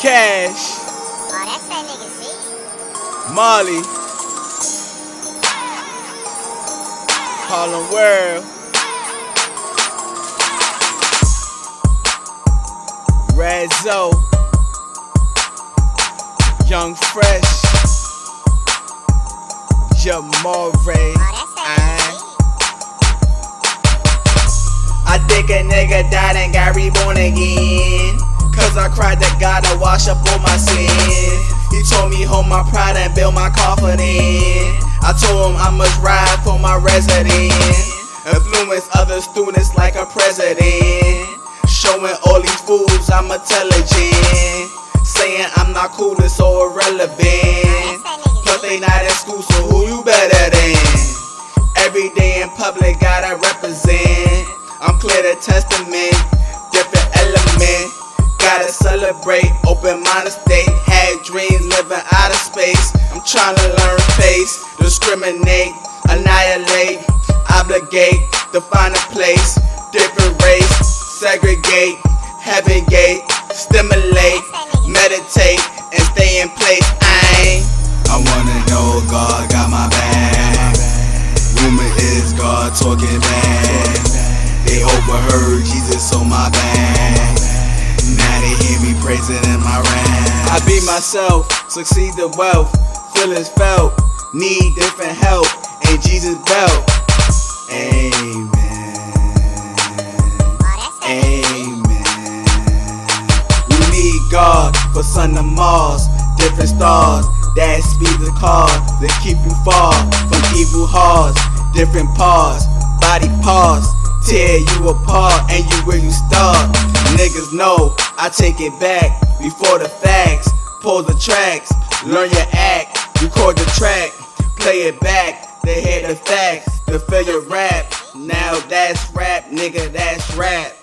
Cash. Oh, that's that nigga Z. Molly. Harlem World. Razzo. Young Fresh. Jamore. Oh, that's that nigga Z. I think a nigga died and got reborn again, cause I cried to God to wash up all my sins. He told me hold my pride and build my confidence. I told him I must ride for my residence, influence other students like a president, showing all these fools I'm intelligent, saying I'm not cool, it's so irrelevant. Plus they not in school, so who you better than? Every day in public gotta represent. I'm clear the testament, different element. Gotta celebrate, open-minded state. Had dreams, living out of space. I'm trying to learn face, discriminate, annihilate, obligate, define a place. Different race, segregate, heaven gate, stimulate, meditate, and stay in place. I wanna know God got my back. Rumor is God talking back. They overheard Jesus on my back. Now they hear me praising in my rap. I be myself, succeed the wealth, feelings felt, need different help, and Jesus belt. Amen. Amen. We need God for sun and Mars, different stars that speed the cars that keep you far from evil hearts. Different parts, body parts, tear you apart and you where you start. Niggas know I take it back before the facts. Pull the tracks, learn your act, record the track, play it back. They hear the facts, to feel your rap. Now that's rap, nigga, that's rap.